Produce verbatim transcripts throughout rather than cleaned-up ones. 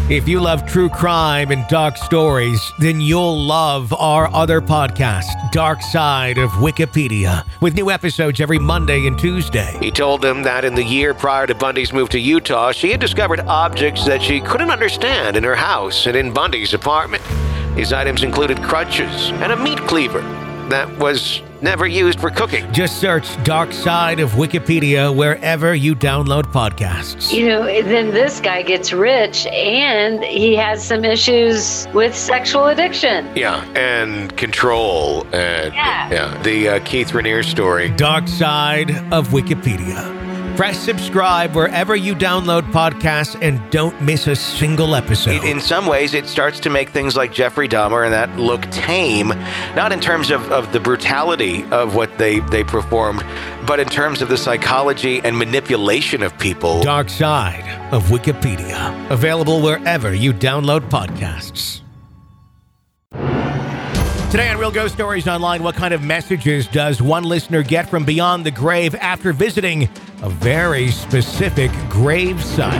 If you love true crime and dark stories, then you'll love our other podcast, Dark Side of Wikipedia, with new episodes every Monday and Tuesday. He told them that in the year prior to Bundy's move to Utah, she had discovered objects that she couldn't understand in her house and in Bundy's apartment. These items included crutches and a meat cleaver that was never used for cooking. Just search Dark Side of Wikipedia wherever you download podcasts. You know, then this guy gets rich and he has some issues with sexual addiction. Yeah, and control. And yeah. yeah the uh, Keith Raniere story. Dark Side of Wikipedia. Press subscribe wherever you download podcasts and don't miss a single episode. In some ways, it starts to make things like Jeffrey Dahmer and that look tame, not in terms of, of the brutality of what they, they performed, but in terms of the psychology and manipulation of people. Dark Side of Wikipedia. Available wherever you download podcasts. Today on Real Ghost Stories Online, what kind of messages does one listener get from beyond the grave after visiting a very specific grave site?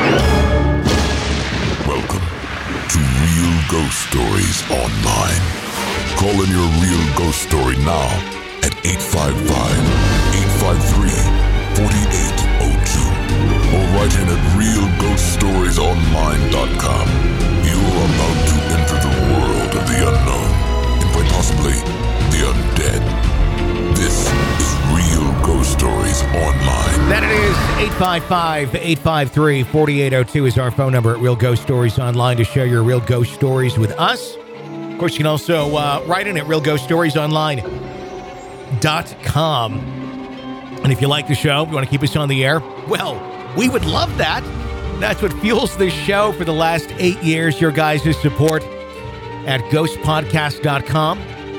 Welcome to Real Ghost Stories Online. Call in your real ghost story now at eight five five, eight five three, four eight zero two or write in at real ghost stories online dot com. You're about to enter the world of the unknown. Possibly the undead. This is Real Ghost Stories Online. That it is. eight five five, eight five three, four eight zero two is our phone number at Real Ghost Stories Online to share your real ghost stories with us. Of course, you can also uh, write in at real ghost stories online dot com. And if you like the show, you want to keep us on the air, well, we would love that. That's what fuels this show for the last eight years, your guys' support at ghost podcast dot com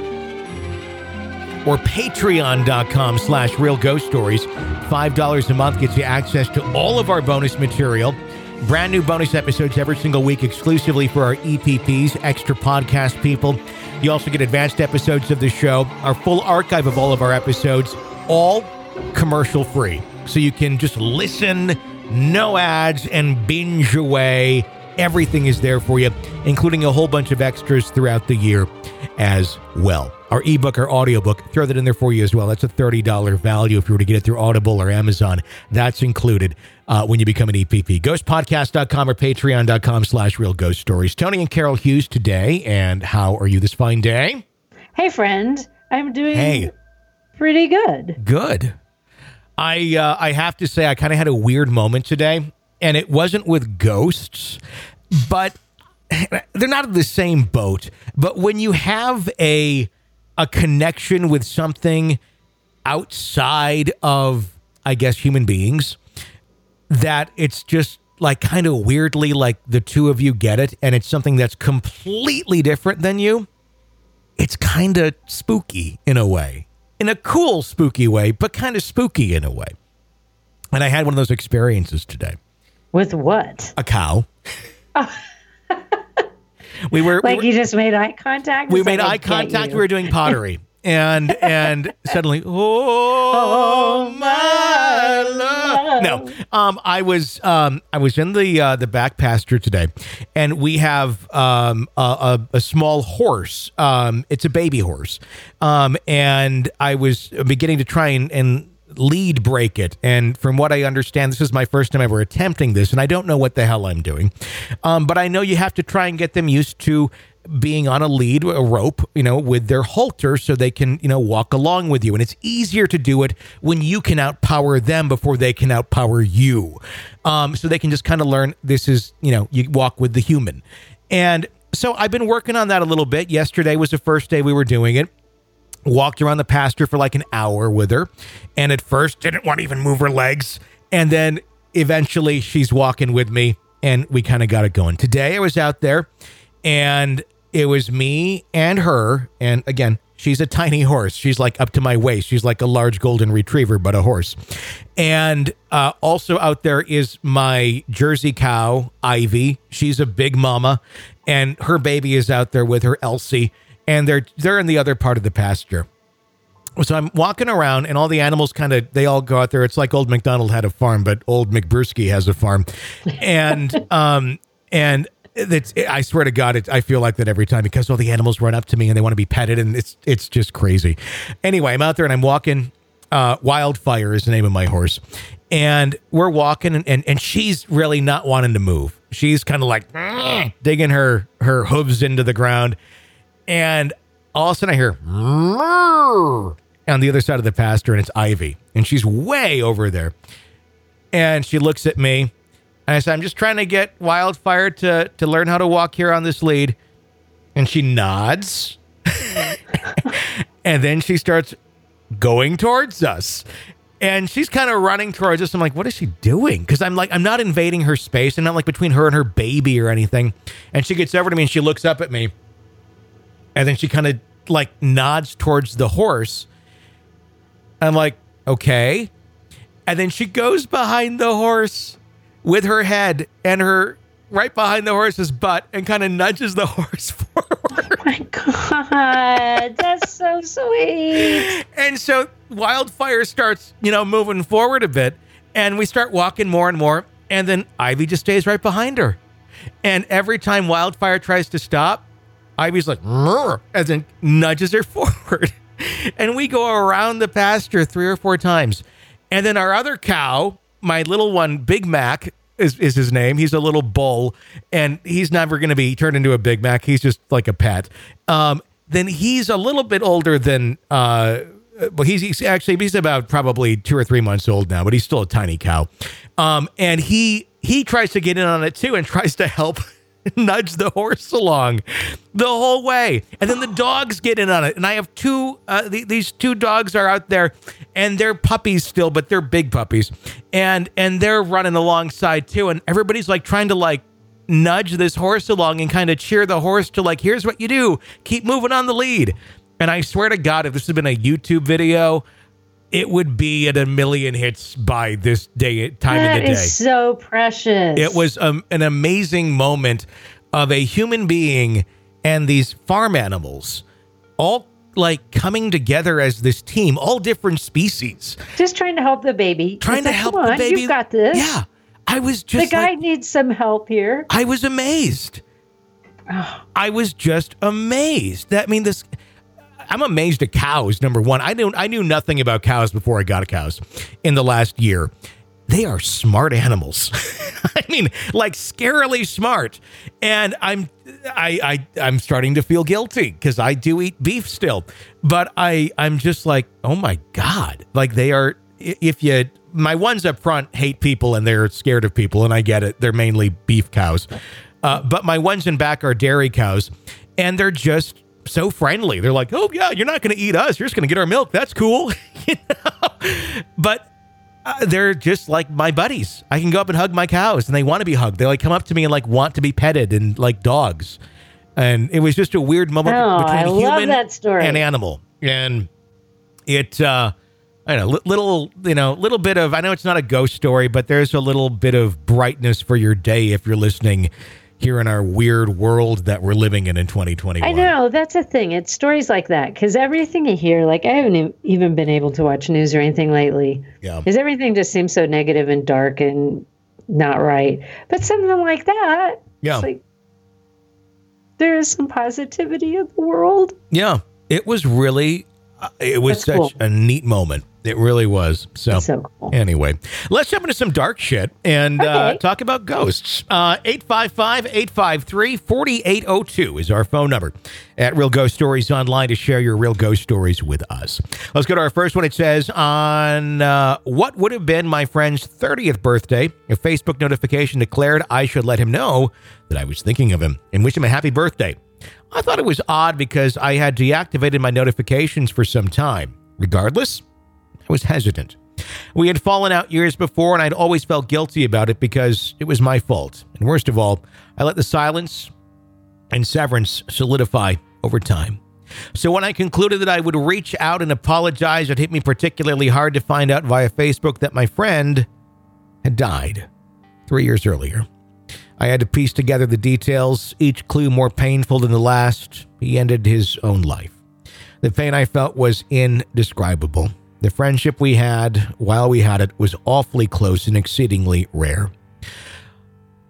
or patreon dot com slash real ghost stories. five dollars a month gets you access to all of our bonus material. Brand new bonus episodes every single week exclusively for our E P Ps, extra podcast people. You also get advanced episodes of the show, our full archive of all of our episodes, all commercial free. So you can just listen, no ads, and binge away. Everything is there for you, including a whole bunch of extras throughout the year as well. Our ebook or audiobook, throw that in there for you as well. That's a thirty dollars value if you were to get it through Audible or Amazon. That's included uh, when you become an E P P. ghost podcast dot com or patreon dot com slash real ghost stories. Tony and Carol Hughes today, and how are you this fine day? Hey, friend. I'm doing hey. pretty good. Good. I uh, I have to say, I kind of had a weird moment today. And it wasn't with ghosts, but they're not in the same boat. But when you have a a connection with something outside of, I guess, human beings, that it's just like kind of weirdly like the two of you get it, and it's something that's completely different than you, it's kind of spooky in a way. In a cool, spooky way, but kind of spooky in a way. And I had one of those experiences today. With what? A cow. Oh. we were like we were, you just made eye contact. We made eye contact. We were doing pottery, and and suddenly, oh, oh my love. No, um, I was um, I was in the uh, the back pasture today, and we have um a, a, a small horse. Um, it's a baby horse, um, and I was beginning to try and. and lead break it. And from what I understand, this is my first time ever attempting this, and I don't know what the hell I'm doing. Um, but I know you have to try and get them used to being on a lead, a rope, you know, with their halter so they can, you know, walk along with you. And it's easier to do it when you can outpower them before they can outpower you. Um, so they can just kind of learn this is, you know, you walk with the human. And so I've been working on that a little bit. Yesterday was the first day we were doing it. Walked around the pasture for like an hour with her, and at first didn't want to even move her legs, and then eventually she's walking with me, and we kind of got it going. Today I was out there, and it was me and her, and again, she's a tiny horse. She's like up to my waist. She's like a large golden retriever, but a horse. And uh, also out there is my Jersey cow, Ivy. She's a big mama, and her baby is out there with her, Elsie. And they're they're in the other part of the pasture. So I'm walking around, and all the animals kind of, they all go out there. It's like old MacDonald had a farm, but old McBruski has a farm. And um, And it's, I swear to God, it, I feel like that every time because all the animals run up to me and they want to be petted, and it's it's just crazy. Anyway, I'm out there and I'm walking. Uh, Wildfire is the name of my horse. And we're walking, and, and, and she's really not wanting to move. She's kind of like digging her, her hooves into the ground. And all of a sudden I hear on the other side of the pasture, and it's Ivy. And she's way over there. And she looks at me, and I said, I'm just trying to get Wildfire to, to learn how to walk here on this lead. And she nods. And then she starts going towards us. And she's kind of running towards us. I'm like, what is she doing? Because I'm like, I'm not invading her space. I'm not like between her and her baby or anything. And she gets over to me and she looks up at me. And then she kind of like nods towards the horse. I'm like, okay. And then she goes behind the horse with her head and her right behind the horse's butt and kind of nudges the horse forward. Oh my God, that's so sweet. And so Wildfire starts, you know, moving forward a bit, and we start walking more and more, and then Ivy just stays right behind her. And every time Wildfire tries to stop, Ivy's like, and then nudges her forward. And we go around the pasture three or four times. And then our other cow, my little one, Big Mac, is, is his name. He's a little bull, and he's never going to be turned into a Big Mac. He's just like a pet. Um, then he's a little bit older than, uh, well, he's, he's actually, he's about probably two or three months old now, but he's still a tiny cow. Um, and he, he tries to get in on it too and tries to help nudge the horse along the whole way. And then the dogs get in on it. And I have two, uh, th- these two dogs are out there, and they're puppies still, but they're big puppies. And, and they're running alongside too. And everybody's like trying to like nudge this horse along and kind of cheer the horse to like, here's what you do. Keep moving on the lead. And I swear to God, if this had been a YouTube video, it would be at a million hits by this day time that of the day. That is so precious. It was um, an amazing moment of a human being and these farm animals all like coming together as this team, all different species. Just trying to help the baby. Trying it's to like, help Come the on, baby. You've got this. Yeah. I was just The guy like, needs some help here. I was amazed. Oh. I was just amazed. That I mean this I'm amazed at cows, number one. I knew I knew nothing about cows before I got cows in the last year. They are smart animals. I mean, like scarily smart. And I'm I, I I'm starting to feel guilty because I do eat beef still. But I I'm just like, oh my God. Like they are, if you my ones up front hate people and they're scared of people, and I get it. They're mainly beef cows. Uh, but my ones in back are dairy cows, and they're just so friendly. They're like, oh yeah, you're not going to eat us. You're just going to get our milk. That's cool. You know? But uh, they're just like my buddies. I can go up and hug my cows, and they want to be hugged. They like come up to me and like want to be petted, and like dogs. And it was just a weird moment oh, between I human love that story. and animal. And it, uh, I don't know, little, you know, little bit of, I know it's not a ghost story, but there's a little bit of brightness for your day if you're listening here in our weird world that we're living in in twenty twenty-one. I know, that's a thing. It's stories like that, because everything you hear, like I haven't even been able to watch news or anything lately. Yeah. Because everything just seems so negative and dark and not right. But something like that, Yeah. it's like there is some positivity in the world. Yeah. It was really, uh, it was That's such cool. a neat moment. It really was. So, So cool. Anyway, let's jump into some dark shit and uh, Okay. talk about ghosts. Uh, eight five five, eight five three, four eight zero two is our phone number at Real Ghost Stories Online to share your real ghost stories with us. Let's go to our first one. It says, on uh, what would have been my friend's thirtieth birthday, a Facebook notification declared I should let him know that I was thinking of him and wish him a happy birthday. I thought it was odd because I had deactivated my notifications for some time. Regardless, I was hesitant. We had fallen out years before, and I'd always felt guilty about it because it was my fault. And worst of all, I let the silence and severance solidify over time. So when I concluded that I would reach out and apologize, it hit me particularly hard to find out via Facebook that my friend had died three years earlier. I had to piece together the details, each clue more painful than the last. He ended his own life. The pain I felt was indescribable. The friendship we had while we had it was awfully close and exceedingly rare.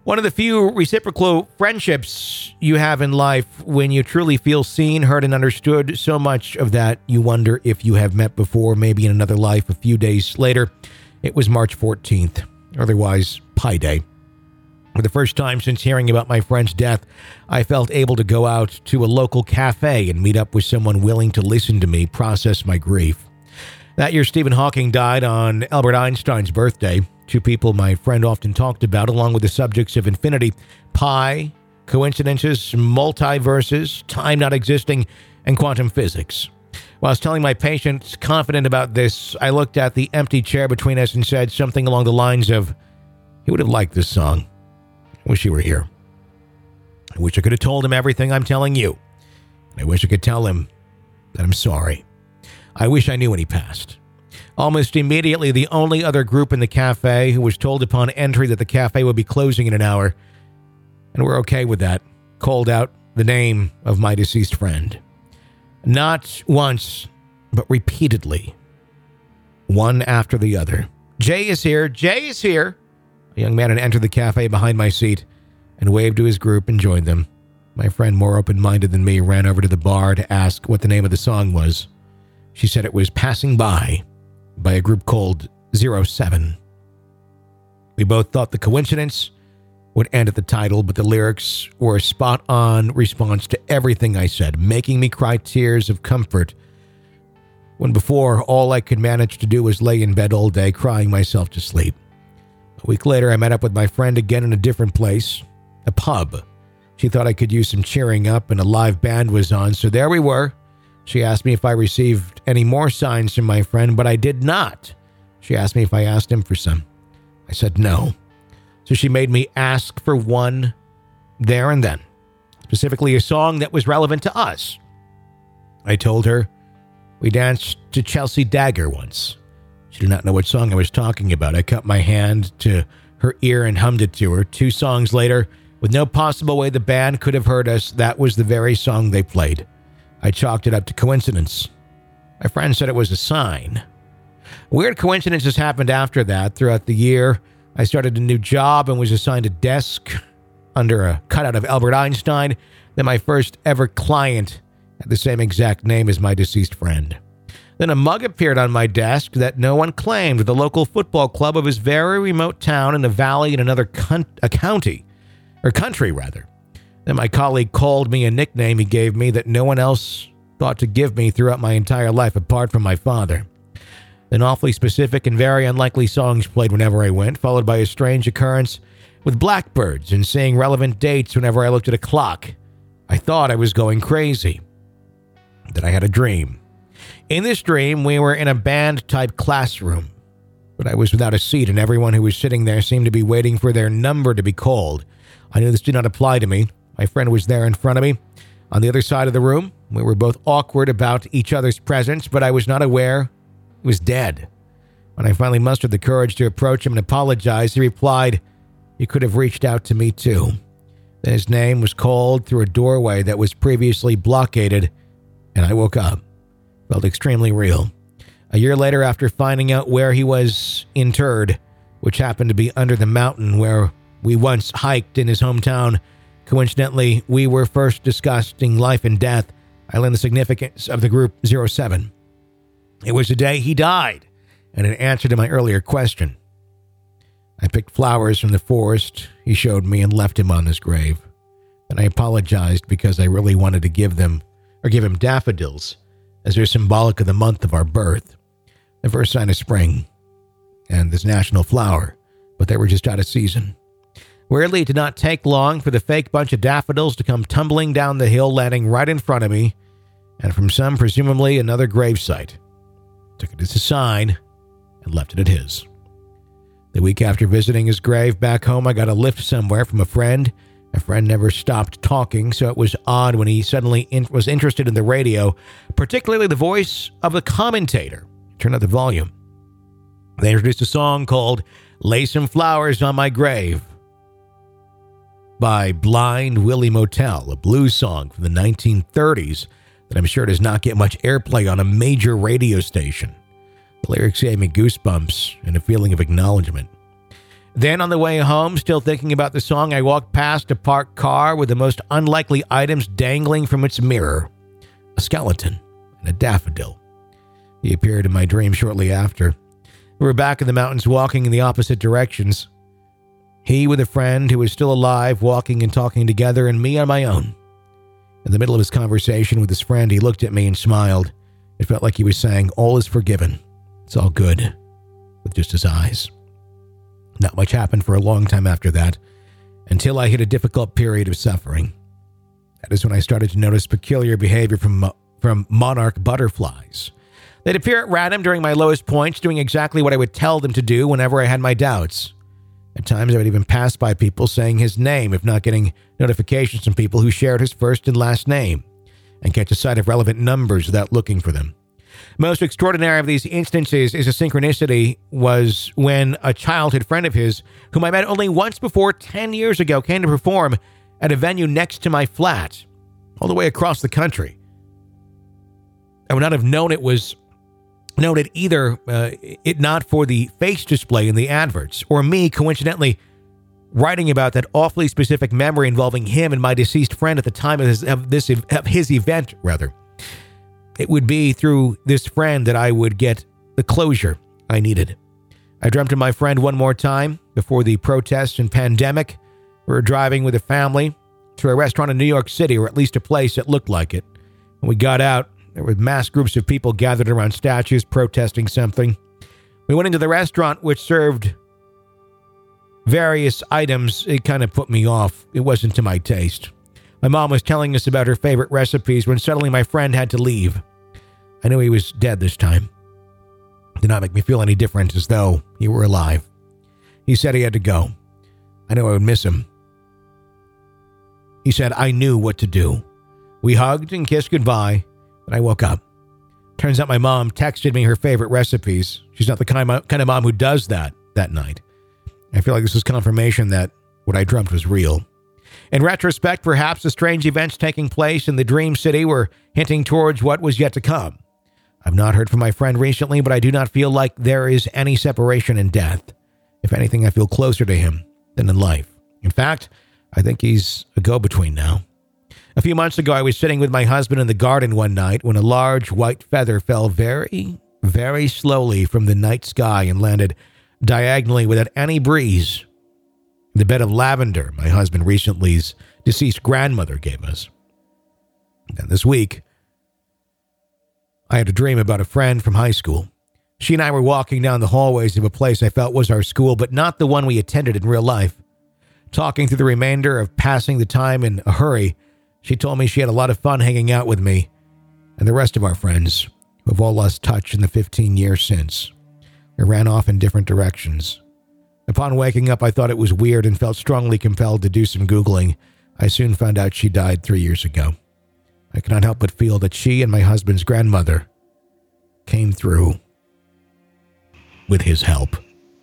One of the few reciprocal friendships you have in life when you truly feel seen, heard, and understood. So much of that you wonder if you have met before, maybe in another life. A few days later, it was March fourteenth, otherwise Pi Day. For the first time since hearing about my friend's death, I felt able to go out to a local cafe and meet up with someone willing to listen to me process my grief. That year, Stephen Hawking died on Albert Einstein's birthday. Two people my friend often talked about, along with the subjects of infinity, pi, coincidences, multiverses, time not existing, and quantum physics. While I was telling my patient, confident about this, I looked at the empty chair between us and said something along the lines of, he would have liked this song. I wish he were here. I wish I could have told him everything I'm telling you. I wish I could tell him that I'm sorry. I wish I knew when he passed. Almost immediately, the only other group in the cafe who was told upon entry that the cafe would be closing in an hour, and we're okay with that, called out the name of my deceased friend. Not once, but repeatedly. One after the other. Jay is here, Jay is here. A young man had entered the cafe behind my seat and waved to his group and joined them. My friend, more open-minded than me, ran over to the bar to ask what the name of the song was. She said it was Passing By, by a group called zero seven. We both thought the coincidence would end at the title, but the lyrics were a spot-on response to everything I said, making me cry tears of comfort when before all I could manage to do was lay in bed all day crying myself to sleep. A week later, I met up with my friend again in a different place, a pub. She thought I could use some cheering up and a live band was on, so there we were. She asked me if I received any more signs from my friend, but I did not. She asked me if I asked him for some. I said no. So she made me ask for one there and then, specifically a song that was relevant to us. I told her we danced to Chelsea Dagger once. She did not know what song I was talking about. I cut my hand to her ear and hummed it to her. Two songs later, with no possible way the band could have heard us, that was the very song they played. I chalked it up to coincidence. My friend said it was a sign. Weird coincidences happened after that. Throughout the year, I started a new job and was assigned a desk under a cutout of Albert Einstein. Then my first ever client had the same exact name as my deceased friend. Then a mug appeared on my desk that no one claimed, the local football club of his very remote town in a valley in another con- a county, or country rather. Then my colleague called me a nickname he gave me that no one else thought to give me throughout my entire life apart from my father. Then awfully specific and very unlikely songs played whenever I went, followed by a strange occurrence with blackbirds and saying relevant dates whenever I looked at a clock. I thought I was going crazy. Then I had a dream. In this dream, we were in a band-type classroom, but I was without a seat and everyone who was sitting there seemed to be waiting for their number to be called. I knew this did not apply to me. My friend was there in front of me. On the other side of the room, we were both awkward about each other's presence, but I was not aware he was dead. When I finally mustered the courage to approach him and apologize, he replied, "You could have reached out to me too." Then his name was called through a doorway that was previously blockaded, and I woke up. Felt extremely real. A year later, after finding out where he was interred, which happened to be under the mountain where we once hiked in his hometown, coincidentally, we were first discussing life and death. I learned the significance of the group zero seven. It was the day he died, and in answer to my earlier question, I picked flowers from the forest he showed me and left him on his grave. Then I apologized because I really wanted to give them, or give him daffodils, as they're symbolic of the month of our birth, the first sign of spring, and this national flower, but they were just out of season. Weirdly, it did not take long for the fake bunch of daffodils to come tumbling down the hill, landing right in front of me, and from some, presumably another gravesite. Took it as a sign and left it at his. The week after visiting his grave back home, I got a lift somewhere from a friend. A friend never stopped talking, so it was odd when he suddenly in- was interested in the radio, particularly the voice of the commentator. Turn up the volume. They introduced a song called "Lay Some Flowers on My Grave" by Blind Willie Motel, a blues song from the nineteen thirties that I'm sure does not get much airplay on a major radio station. The lyrics gave me goosebumps and a feeling of acknowledgement. Then on the way home, still thinking about the song, I walked past a parked car with the most unlikely items dangling from its mirror. A skeleton and a daffodil. He appeared in my dream shortly after. We were back in the mountains walking in the opposite directions. He with a friend who was still alive, walking and talking together, and me on my own. In the middle of his conversation with his friend, he looked at me and smiled. It felt like he was saying, all is forgiven. It's all good. With just his eyes. Not much happened for a long time after that, until I hit a difficult period of suffering. That is when I started to notice peculiar behavior from, from monarch butterflies. They'd appear at random during my lowest points, doing exactly what I would tell them to do whenever I had my doubts. At times, I would even pass by people saying his name, if not getting notifications from people who shared his first and last name, and catch a sight of relevant numbers without looking for them. Most extraordinary of these instances is a synchronicity was when a childhood friend of his, whom I met only once before ten years ago, came to perform at a venue next to my flat, all the way across the country. I would not have known it was noted either, uh, it not for the face display in the adverts, or me coincidentally writing about that awfully specific memory involving him and my deceased friend at the time of his, of this of his event, rather. It would be through this friend that I would get the closure I needed. I dreamt of my friend one more time before the protests and pandemic. We were driving with a family to a restaurant in New York City, or at least a place that looked like it. When we got out, there were mass groups of people gathered around statues protesting something. We went into the restaurant, which served various items. It kind of put me off. It wasn't to my taste. My mom was telling us about her favorite recipes when suddenly my friend had to leave. I knew he was dead this time. It did not make me feel any different, as though he were alive. He said he had to go. I knew I would miss him. He said I knew what to do. We hugged and kissed goodbye, and I woke up. Turns out my mom texted me her favorite recipes. She's not the kind of, kind of mom who does that that night. I feel like this is confirmation that what I dreamt was real. In retrospect, perhaps the strange events taking place in the dream city were hinting towards what was yet to come. I've not heard from my friend recently, but I do not feel like there is any separation in death. If anything, I feel closer to him than in life. In fact, I think he's a go-between now. A few months ago, I was sitting with my husband in the garden one night when a large white feather fell very, very slowly from the night sky and landed diagonally without any breeze. The bed of lavender my husband recently's deceased grandmother gave us. And this week, I had a dream about a friend from high school. She and I were walking down the hallways of a place I felt was our school, but not the one we attended in real life. Talking through the remainder of passing the time in a hurry, she told me she had a lot of fun hanging out with me and the rest of our friends, who have all lost touch in the fifteen years since. We ran off in different directions. Upon waking up, I thought it was weird and felt strongly compelled to do some Googling. I soon found out she died three years ago. I cannot help but feel that she and my husband's grandmother came through with his help.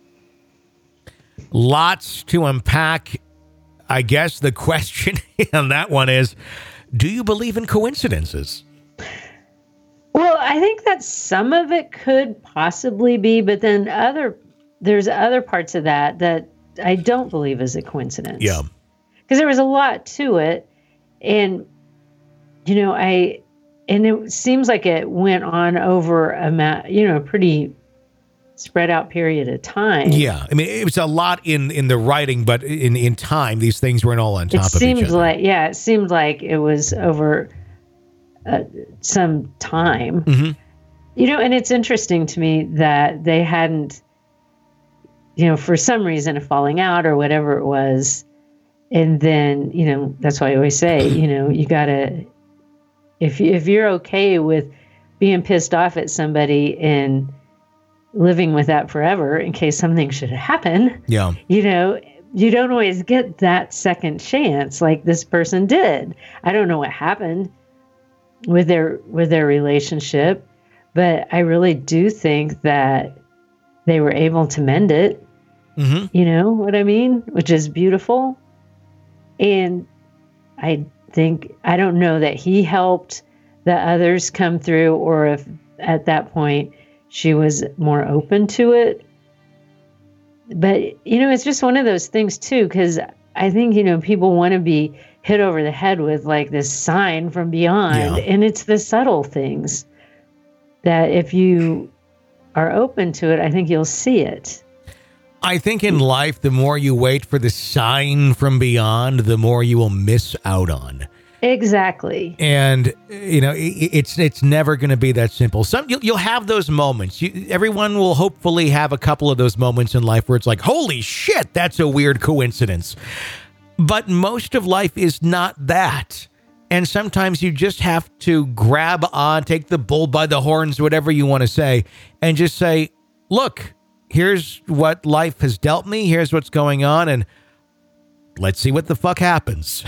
Lots to unpack. I guess the question on that one is, do you believe in coincidences? Well, I think that some of it could possibly be, but then other there's other parts of that that I don't believe is a coincidence. Yeah. Because there was a lot to it. And, you know, I, and it seems like it went on over a, ma- you know, a pretty spread out period of time. Yeah. I mean, it was a lot in, in the writing, but in, in time, these things weren't all on top it of each other. It seemed like, yeah, it seemed like it was over uh, some time. Mm-hmm. You know, and it's interesting to me that they hadn't, you know, for some reason, a falling out or whatever it was. And then, you know, that's why I always say, you know, you got to, if, if you're okay with being pissed off at somebody and living with that forever in case something should happen, yeah, you know, you don't always get that second chance like this person did. I don't know what happened with their, with their relationship, but I really do think that they were able to mend it. Mm-hmm. You know what I mean? Which is beautiful. And I think, I don't know that he helped the others come through, or if at that point she was more open to it. but, you know, it's just one of those things, too, because I think, you know, people want to be hit over the head with like this sign from beyond. Yeah. And it's the subtle things that if you are open to it, I think you'll see it. I think in life, the more you wait for the sign from beyond, the more you will miss out on. Exactly. And, you know, it, it's it's never going to be that simple. Some you'll, you'll have those moments. You, everyone will hopefully have a couple of those moments in life where it's like, holy shit, that's a weird coincidence. But most of life is not that. And sometimes you just have to grab on, take the bull by the horns, whatever you want to say, and just say, look, here's what life has dealt me. Here's what's going on. And let's see what the fuck happens.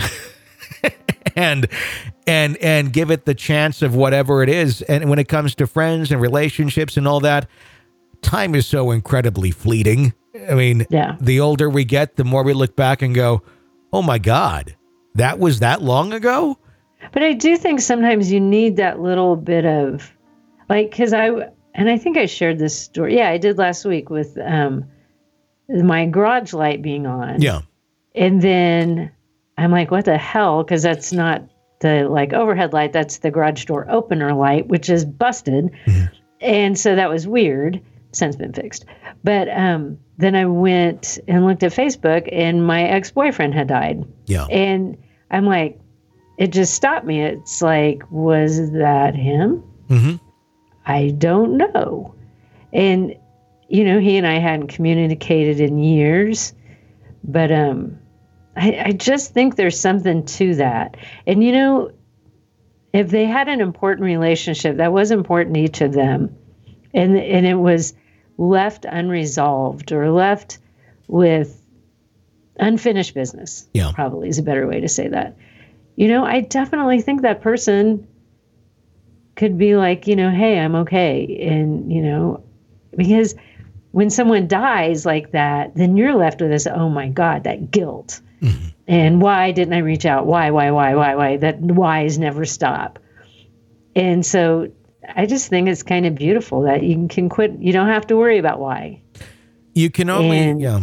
and and and give it the chance of whatever it is. And when it comes to friends and relationships and all that, time is so incredibly fleeting. I mean, yeah. The older we get, the more we look back and go, oh my God, that was that long ago? But I do think sometimes you need that little bit of, like, because I, and I think I shared this story. Yeah, I did last week with um, my garage light being on. Yeah. And then I'm like, what the hell? Because that's not the like overhead light. That's the garage door opener light, which is busted. Mm-hmm. And so that was weird. Since been fixed. But um, then I went and looked at Facebook and my ex-boyfriend had died. Yeah. And I'm like, it just stopped me. It's like, was that him? Mm-hmm. I don't know. And, you know, he and I hadn't communicated in years. But um, I, I just think there's something to that. And, you know, if they had an important relationship, that was important to each of them. And and it was left unresolved or left with unfinished business. Yeah. Probably is a better way to say that. You know, I definitely think that person could be like, you know, hey, I'm okay. And, you know, because when someone dies like that, then you're left with this, oh my God, that guilt. Mm-hmm. And why didn't I reach out? Why, why, why, why, why? That whys never stop. And so I just think it's kind of beautiful that you can quit. You don't have to worry about why. You can only, and, yeah.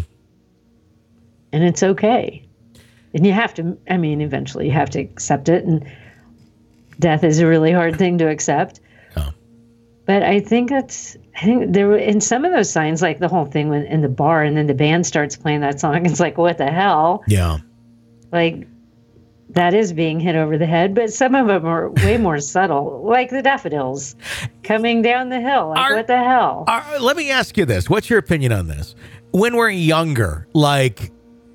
And it's okay. And you have to, I mean, eventually you have to accept it. And death is a really hard thing to accept. Oh. But I think that's, I think there were, in some of those signs, like the whole thing when in the bar and then the band starts playing that song, it's like, what the hell? Yeah. Like, that is being hit over the head, but some of them are way more subtle, like the daffodils coming down the hill. Like, are, what the hell? Are, let me ask you this. What's your opinion on this? When we're younger, like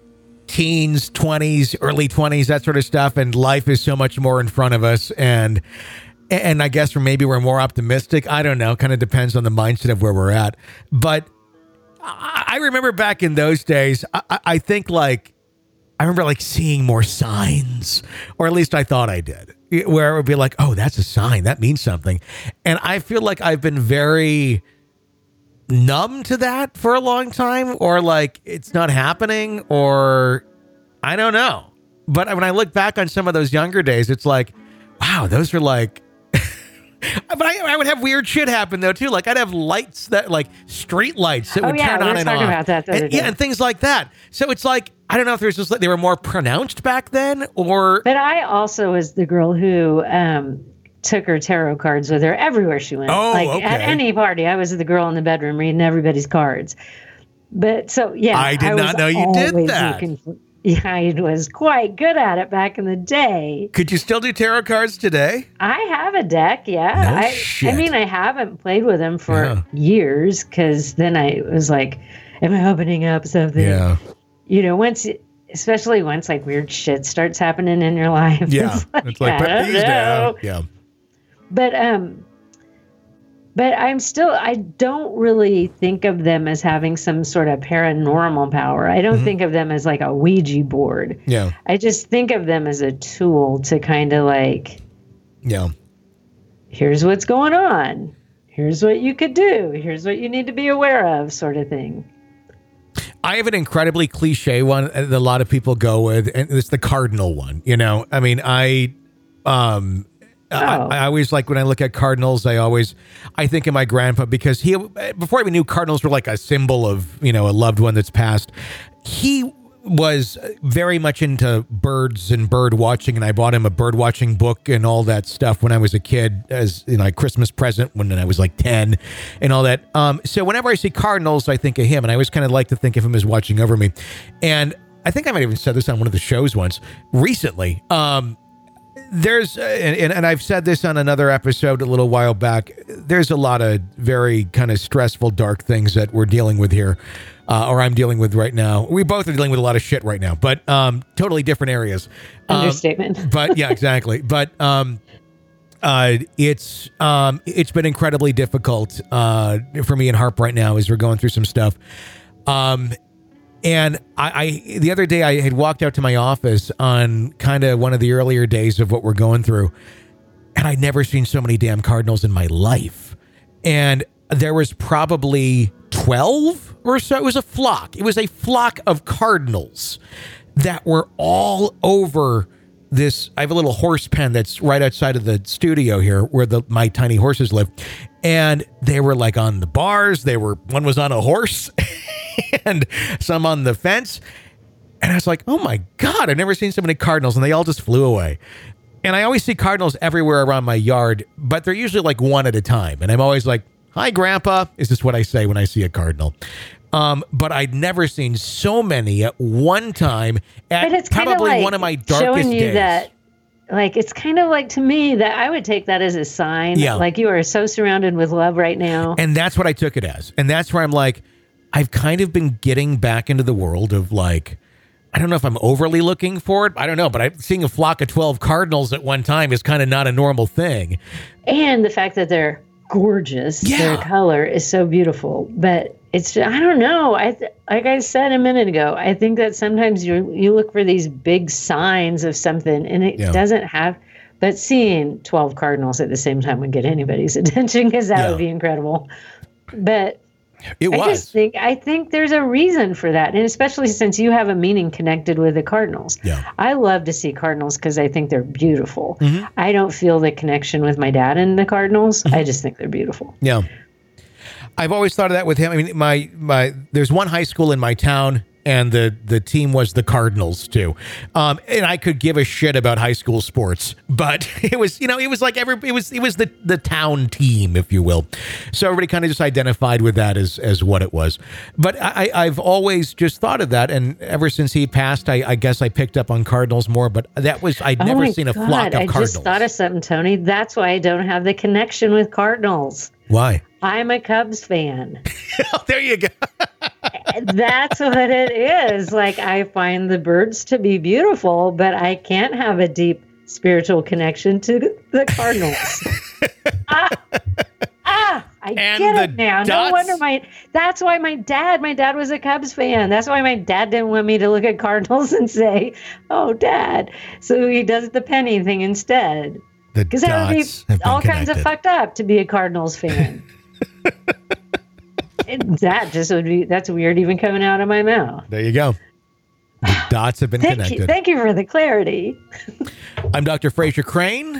teens, twenties, early twenties, that sort of stuff, and life is so much more in front of us, and and I guess maybe we're more optimistic. I don't know. Kind of depends on the mindset of where we're at. But I, I remember back in those days, I, I think like, I remember like seeing more signs, or at least I thought I did, where it would be like, oh, that's a sign. That means something. And I feel like I've been very numb to that for a long time, or like it's not happening, or I don't know. But when I look back on some of those younger days, it's like, wow, those are like, but I, I would have weird shit happen though too. Like I'd have lights that like street lights that oh, would yeah, turn we on were and talking off. About that the other and, day. yeah, and things like that. So it's like, I don't know if there's just like they were more pronounced back then, or. But I also was the girl who um, took her tarot cards with her everywhere she went. Oh, like okay. At any party, I was the girl in the bedroom reading everybody's cards. But so yeah, I did I not know you did that. For, yeah, I was quite good at it back in the day. Could you still do tarot cards today? I have a deck, yeah. No I, shit. I mean, I haven't played with them for Yeah. years because then I was like, am I opening up something? Yeah. You know, once, especially once like weird shit starts happening in your life. Yeah. It's like, It's like I put don't these know. down. Yeah. But, um, but I'm still, I don't really think of them as having some sort of paranormal power. I don't Mhm. think of them as like a Ouija board. Yeah. I just think of them as a tool to kind of like, Yeah. here's what's going on. Here's what you could do. Here's what you need to be aware of, sort of thing. I have an incredibly cliche one that a lot of people go with, and it's the cardinal one. You know, I mean, I, um, Oh. I, I always like when I look at cardinals, I always, I think of my grandpa because he, before I even knew cardinals were like a symbol of, you know, a loved one that's passed, he was very much into birds and bird watching, and I bought him a bird watching book and all that stuff when I was a kid as, you know, a Christmas present when I was like ten and all that. Um, so whenever I see cardinals, I think of him, and I always kind of like to think of him as watching over me. And I think I might have even said this on one of the shows once recently. Um, there's, uh, and, and I've said this on another episode a little while back, there's a lot of very kind of stressful, dark things that we're dealing with here. Uh, or I'm dealing with right now. We both are dealing with a lot of shit right now, but um, totally different areas. Um, Understatement. but yeah, exactly. But um, uh, it's um, it's been incredibly difficult uh, for me and Harp right now as we're going through some stuff. Um, and I, I the other day I had walked out to my office on kind of one of the earlier days of what we're going through, and I'd never seen so many damn cardinals in my life. And there was probably twelve or so. It was a flock. It was a flock of cardinals that were all over this. I have a little horse pen that's right outside of the studio here where the my tiny horses live. And they were like on the bars. They were, one was on a horse and some on the fence. And I was like, oh my God, I've never seen so many cardinals. And they all just flew away. And I always see cardinals everywhere around my yard, but they're usually like one at a time. And I'm always like, hi, Grandpa, is this what I say when I see a cardinal? Um, but I'd never seen so many at one time at but it's probably like one of my darkest showing you days. That, like, it's kind of like, to me, that I would take that as a sign. Yeah. Like, you are so surrounded with love right now. And that's what I took it as. And that's where I'm like, I've kind of been getting back into the world of like, I don't know if I'm overly looking for it. I don't know. But I, seeing a flock of twelve cardinals at one time is kind of not a normal thing. And the fact that they're gorgeous. Yeah. Their color is so beautiful. But it's, I don't know. I th- like I said a minute ago, I think that sometimes you you look for these big signs of something and it Yeah. doesn't have, but seeing twelve cardinals at the same time would get anybody's attention because that Yeah. would be incredible. But It I was. just think, I think there's a reason for that. And especially since you have a meaning connected with the cardinals. Yeah. I love to see cardinals because I think they're beautiful. Mhm. I don't feel the connection with my dad and the cardinals. Mm-hmm. I just think they're beautiful. Yeah. I've always thought of that with him. I mean, my, my, there's one high school in my town and the, the team was the Cardinals too. Um, and I could give a shit about high school sports, but it was, you know, it was like every, it was, it was the, the town team, if you will. So everybody kind of just identified with that as, as what it was. But I, I've always just thought of that. And ever since he passed, I, I guess I picked up on Cardinals more, but that was, I'd Oh never my seen a God, flock of I Cardinals. just thought of something, Tony. That's why I don't have the connection with Cardinals. Why? I'm a Cubs fan. Oh, there you go. That's what it is. Like, I find the birds to be beautiful, but I can't have a deep spiritual connection to the Cardinals. ah, ah, I And get the it now. dots- No wonder my, that's why my dad, my dad was a Cubs fan. That's why my dad didn't want me to look at Cardinals and say, oh, Dad. So he does the penny thing instead. The Because that would dots be have been all kinds of connected. fucked up to be a Cardinals fan. And that just would be, that's weird even coming out of my mouth. There you go. The dots have been Thank connected. you. Thank you for the clarity. I'm Doctor Fraser Crane.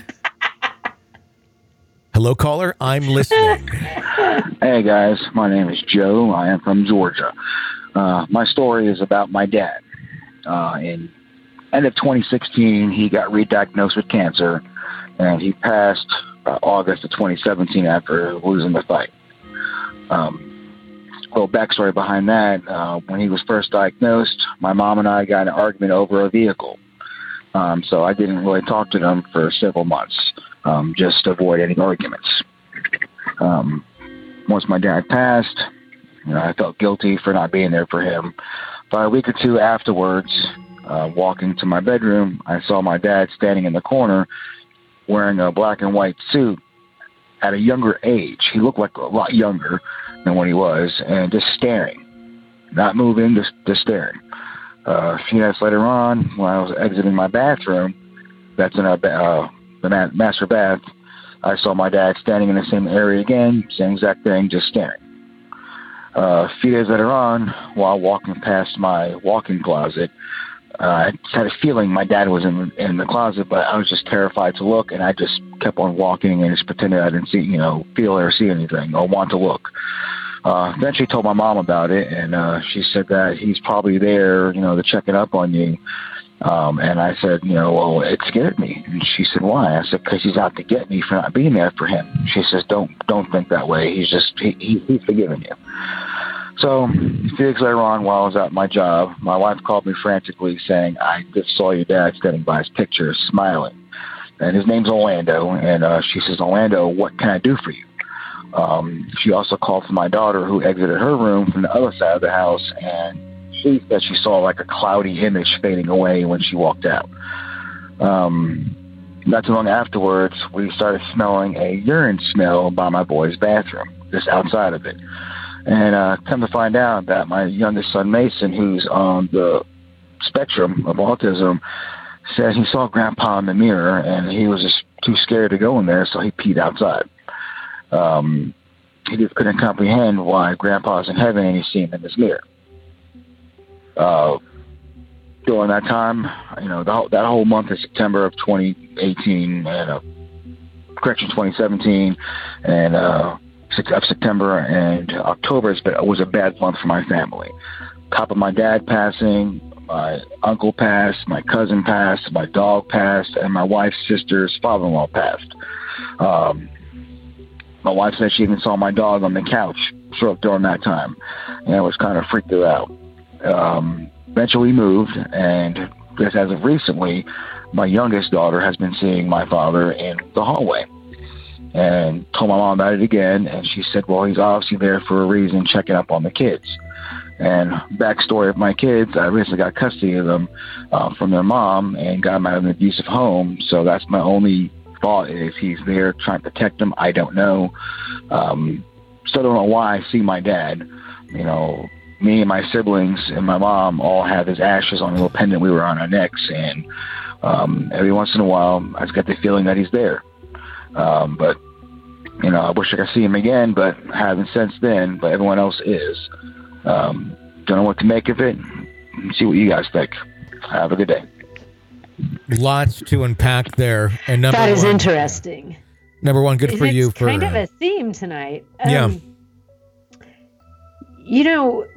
Hello, caller. I'm listening. Hey guys, my name is Joe. I am from Georgia. Uh, my story is about my dad. Uh, in end of twenty sixteen, he got re-diagnosed with cancer, and he passed uh, August of twenty seventeen after losing the fight. Um, little backstory behind that: uh, when he was first diagnosed, my mom and I got in an argument over a vehicle. Um, so I didn't really talk to them for several months, um, just to avoid any arguments. Um, once my dad passed, you know, I felt guilty for not being there for him. About a week or two afterwards, uh, walking to my bedroom, I saw my dad standing in the corner wearing a black and white suit at a younger age. He looked like a lot younger than what he was, and just staring, not moving, just, just staring. Uh, a few minutes later on, when I was exiting my bathroom, that's in our ba- uh, the ma- master bath, I saw my dad standing in the same area again, same exact thing, just staring. Uh, a few days later on, while walking past my walk-in closet, uh, I had a feeling my dad was in, in the closet, but I was just terrified to look, and I just kept on walking and just pretended I didn't see, you know, feel or see anything or want to look. Uh, eventually told my mom about it, and uh, she said that he's probably there, you know, to checking up on you. Um, and I said, you know, well, it scared me. And she said, why? I said, because he's out to get me for not being there for him. She says, don't don't think that way. He's just, he, he, he's forgiven you. So a few weeks later on, while I was at my job, my wife called me frantically saying, I just saw your dad standing by his picture, smiling. And his name's Orlando. And uh, she says, Orlando, what can I do for you? Um, she also called for my daughter, who exited her room from the other side of the house, and she said she saw like a cloudy image fading away when she walked out. Um, not too long afterwards, we started smelling a urine smell by my boy's bathroom, just outside of it. And uh, come to find out that my youngest son, Mason, who's on the spectrum of autism, said he saw Grandpa in the mirror, and he was just too scared to go in there, so he peed outside. Um, he just couldn't comprehend why Grandpa's in heaven and he's seeing him in his mirror. Uh, during that time, you know, the, that whole month of September of twenty eighteen, and uh, correction, twenty seventeen, and uh, of September and October has been, was a bad month for my family. Top of my dad passing, my uncle passed, my cousin passed, my dog passed, and my wife's sister's father-in-law passed. Um, my wife said she even saw my dog on the couch during that time, and I was kind of freaked her out. Um, eventually we moved, and just as of recently, my youngest daughter has been seeing my father in the hallway, and told my mom about it again, and she said, well, he's obviously there for a reason, checking up on the kids. And backstory of my kids, I recently got custody of them uh, from their mom and got them out of an abusive home, so that's my only thought, is he's there trying to protect them. I don't know. Um, still don't know why I see my dad. You know, me and my siblings and my mom all have his ashes on a little pendant we were on our necks, and um, every once in a while I just get the feeling that he's there. Um, but, you know, I wish I could see him again, but I haven't since then, but everyone else is. Um, don't know what to make of it. See what you guys think. Have a good day. Lots to unpack there. And number that is one, interesting. Number one, good for it's you. For kind of a theme tonight. Um, yeah. You know,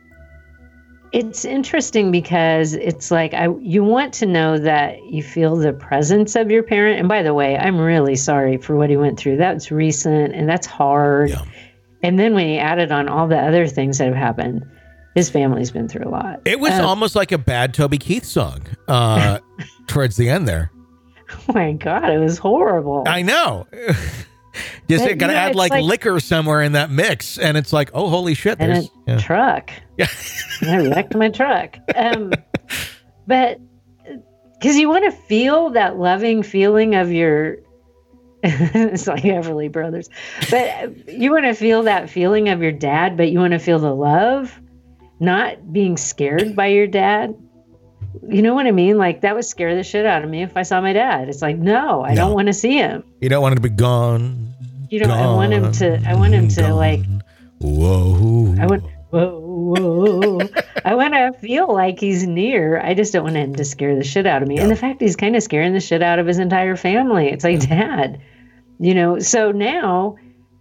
it's interesting because it's like I you want to know that you feel the presence of your parent. And by the way, I'm really sorry for what he went through. That's recent and that's hard. Yeah. And then when he added on all the other things that have happened, his family's been through a lot. It was uh, almost like a bad Toby Keith song uh, towards the end there. Oh my God, it was horrible. I know. Just But, got to you know, add like, like liquor somewhere in that mix, and it's like, oh, holy shit! And There's a yeah. truck. Yeah. And I wrecked my truck. Um, but because you want to feel that loving feeling of your, it's like Everly Brothers, but you want to feel that feeling of your dad, but you want to feel the love, not being scared by your dad. You know what I mean? Like that would scare the shit out of me if I saw my dad. It's like, no, I No. don't want to see him. You don't want him to be gone. You know, gone, I want him to, I want him to gone. like, Whoa. I want, whoa, whoa. I want to feel like he's near. I just don't want him to scare the shit out of me. Yeah. And the fact he's kind of scaring the shit out of his entire family. It's like, Dad, you know, so now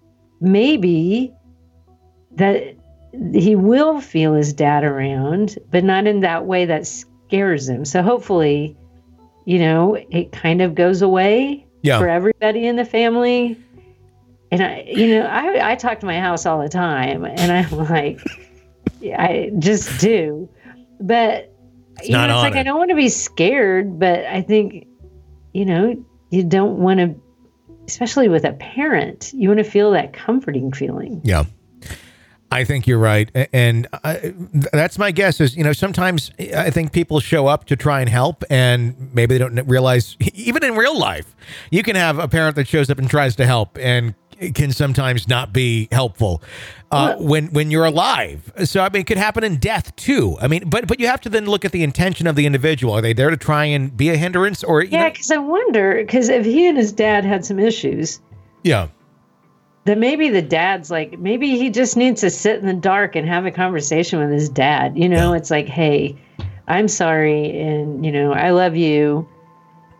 maybe that he will feel his dad around, but not in that way that scares him. So hopefully, you know, it kind of goes away Yeah. for everybody in the family. And I, you know, I, I talk to my house all the time, and I'm like, I just do. But It's you know, not it's on like it. I don't want to be scared, but I think, you know, you don't want to, especially with a parent, you want to feel that comforting feeling. Yeah. I think you're right. A- And I, that's my guess is, you know, sometimes I think people show up to try and help and maybe they don't realize, even in real life, you can have a parent that shows up and tries to help and it can sometimes not be helpful uh, Well- when when you're alive. So, I mean, it could happen in death, too. I mean, but but you have to then look at the intention of the individual. Are they there to try and be a hindrance or, you Yeah, know? because I wonder, because if he and his dad had some issues, Yeah. then maybe the dad's like, maybe he just needs to sit in the dark and have a conversation with his dad. You know, Yeah. it's like, hey, I'm sorry. And, you know, I love you.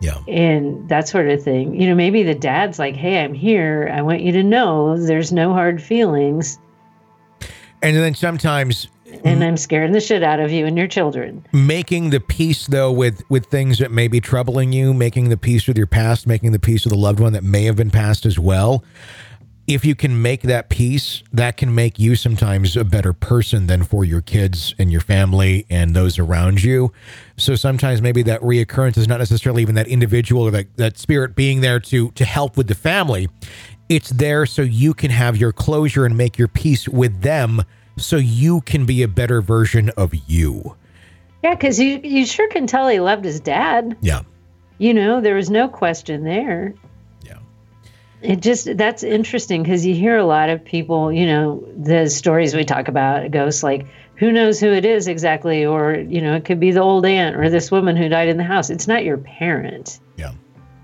Yeah. And that sort of thing. You know, maybe the dad's like, hey, I'm here. I want you to know there's no hard feelings. And then sometimes... And I'm scaring the shit out of you and your children. Making the peace, though, with, with things that may be troubling you, making the peace with your past, making the peace with the loved one that may have been passed as well. If you can make that peace, that can make you sometimes a better person than for your kids and your family and those around you. So sometimes maybe that reoccurrence is not necessarily even that individual or that, that spirit being there to, to help with the family. It's there so you can have your closure and make your peace with them so you can be a better version of you. Yeah, because you, you sure can tell he loved his dad. Yeah. You know, there was no question there. It just, that's interesting because you hear a lot of people, you know, the stories we talk about, ghosts, like, who knows who it is exactly? Or, you know, it could be the old aunt or this woman who died in the house. It's not your parent. Yeah.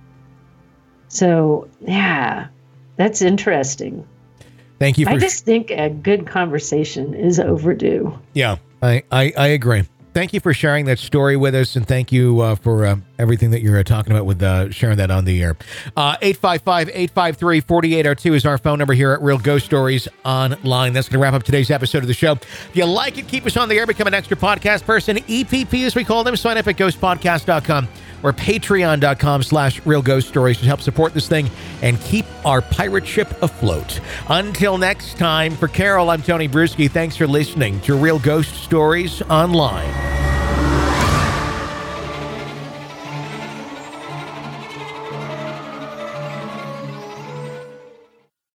So, yeah, that's interesting. Thank you for I just think a good conversation is overdue. Yeah, I, I, I agree. Thank you for sharing that story with us, and thank you uh, for uh, everything that you're uh, talking about with uh, sharing that on the air. Uh, eight five five, eight five three, four eight zero two is our phone number here at Real Ghost Stories Online. That's going to wrap up today's episode of the show. If you like it, keep us on the air, become an extra podcast person, E P P as we call them. Sign up at ghost podcast dot com or patreon dot com slash Real Ghost Stories to help support this thing and keep our pirate ship afloat. Until next time, for Carol, I'm Tony Bruschi. Thanks for listening to Real Ghost Stories Online.